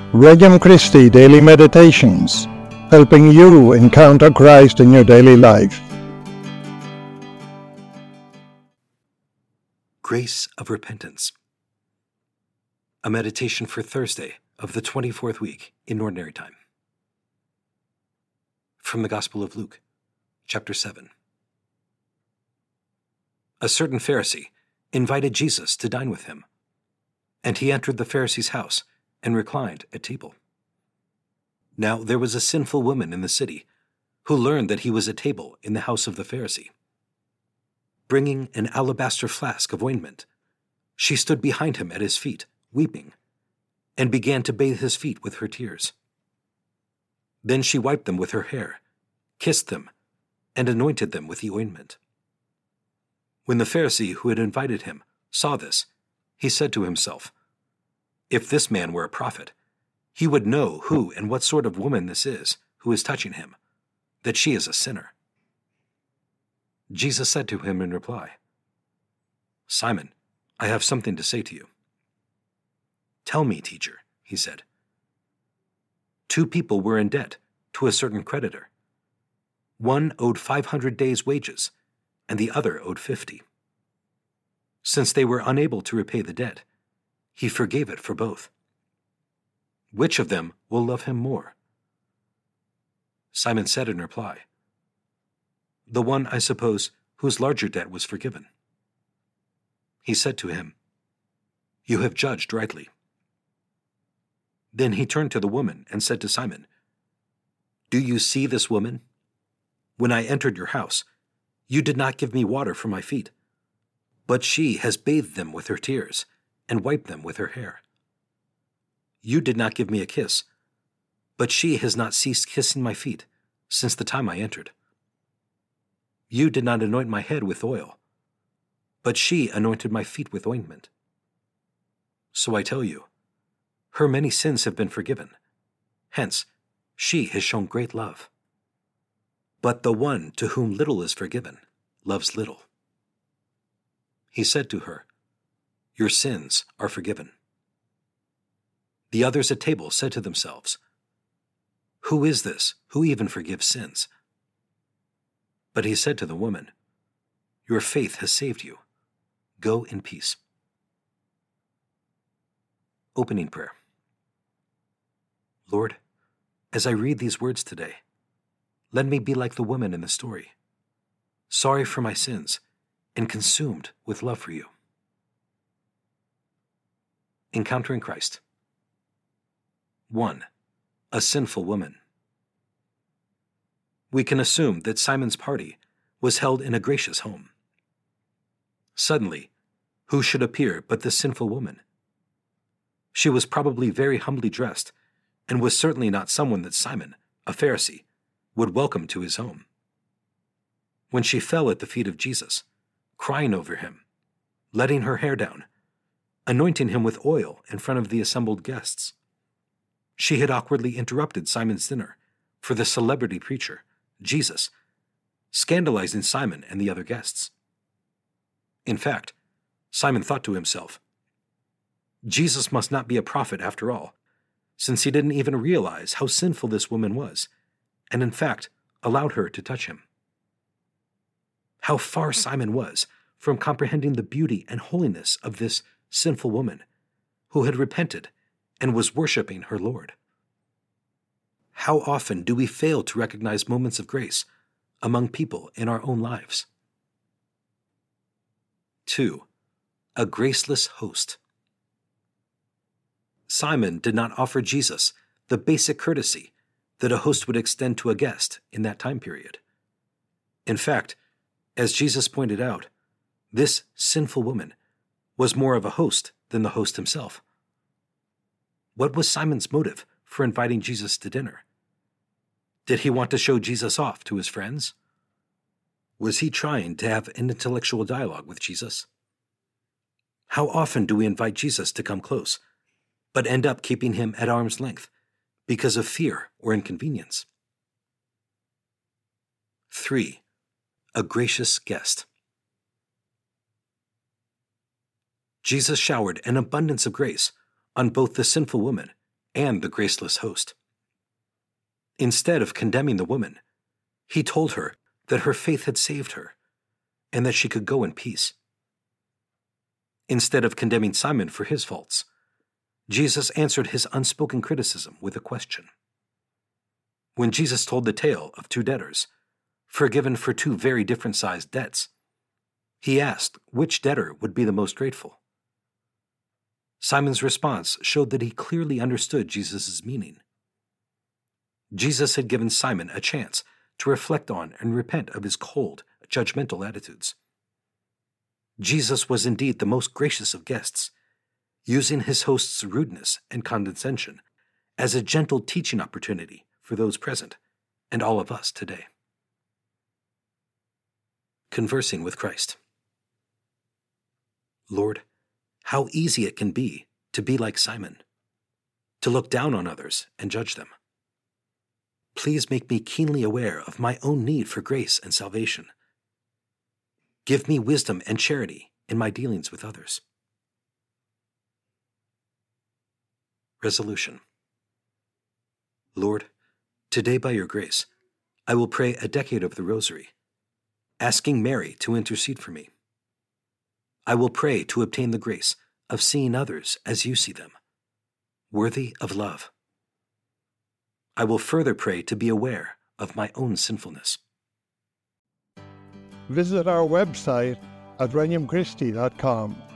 Regnum Christi Daily Meditations, helping you encounter Christ in your daily life. Grace of Repentance. A meditation for Thursday of the 24th week in Ordinary Time. From the Gospel of Luke, chapter 7. A certain Pharisee invited Jesus to dine with him, and he entered the Pharisee's house and reclined at table. Now there was a sinful woman in the city who learned that he was at table in the house of the Pharisee. Bringing an alabaster flask of ointment, she stood behind him at his feet, weeping, and began to bathe his feet with her tears. Then she wiped them with her hair, kissed them, and anointed them with the ointment. When the Pharisee who had invited him saw this, he said to himself, "If this man were a prophet, he would know who and what sort of woman this is who is touching him, that she is a sinner." Jesus said to him in reply, "Simon, I have something to say to you." "Tell me, teacher," he said. "Two people were in debt to a certain creditor. One owed 500 days' wages, and the other owed 50. Since they were unable to repay the debt, he forgave it for both. Which of them will love him more?" Simon said in reply, "The one, I suppose, whose larger debt was forgiven." He said to him, "You have judged rightly." Then he turned to the woman and said to Simon, "Do you see this woman? When I entered your house, you did not give me water for my feet, but she has bathed them with her tears and wiped them with her hair. You did not give me a kiss, but she has not ceased kissing my feet since the time I entered. You did not anoint my head with oil, but she anointed my feet with ointment. So I tell you, her many sins have been forgiven. Hence, she has shown great love. But the one to whom little is forgiven loves little." He said to her, "Your sins are forgiven." The others at table said to themselves, "Who is this who even forgives sins?" But he said to the woman, "Your faith has saved you. Go in peace." Opening prayer. Lord, as I read these words today, let me be like the woman in the story, sorry for my sins and consumed with love for you. Encountering Christ. 1. A sinful woman. We can assume that Simon's party was held in a gracious home. Suddenly, who should appear but the sinful woman? She was probably very humbly dressed and was certainly not someone that Simon, a Pharisee, would welcome to his home. When she fell at the feet of Jesus, crying over him, letting her hair down, anointing him with oil in front of the assembled guests, she had awkwardly interrupted Simon's dinner for the celebrity preacher, Jesus, scandalizing Simon and the other guests. In fact, Simon thought to himself, Jesus must not be a prophet after all, since he didn't even realize how sinful this woman was, and in fact allowed her to touch him. How far Simon was from comprehending the beauty and holiness of this sinful woman who had repented and was worshiping her Lord. How often do we fail to recognize moments of grace among people in our own lives? 2. A graceless host. Simon did not offer Jesus the basic courtesy that a host would extend to a guest in that time period. In fact, as Jesus pointed out, this sinful woman was more of a host than the host himself. What was Simon's motive for inviting Jesus to dinner? Did he want to show Jesus off to his friends? Was he trying to have an intellectual dialogue with Jesus? How often do we invite Jesus to come close, but end up keeping him at arm's length because of fear or inconvenience? 3. A gracious guest. Jesus showered an abundance of grace on both the sinful woman and the graceless host. Instead of condemning the woman, he told her that her faith had saved her and that she could go in peace. Instead of condemning Simon for his faults, Jesus answered his unspoken criticism with a question. When Jesus told the tale of two debtors, forgiven for two very different-sized debts, he asked which debtor would be the most grateful. Simon's response showed that he clearly understood Jesus' meaning. Jesus had given Simon a chance to reflect on and repent of his cold, judgmental attitudes. Jesus was indeed the most gracious of guests, using his host's rudeness and condescension as a gentle teaching opportunity for those present and all of us today. Conversing with Christ. Lord, how easy it can be to be like Simon, to look down on others and judge them. Please make me keenly aware of my own need for grace and salvation. Give me wisdom and charity in my dealings with others. Resolution. Lord, today by your grace, I will pray a decade of the Rosary, asking Mary to intercede for me. I will pray to obtain the grace of seeing others as you see them, worthy of love. I will further pray to be aware of my own sinfulness. Visit our website at regnumchristi.com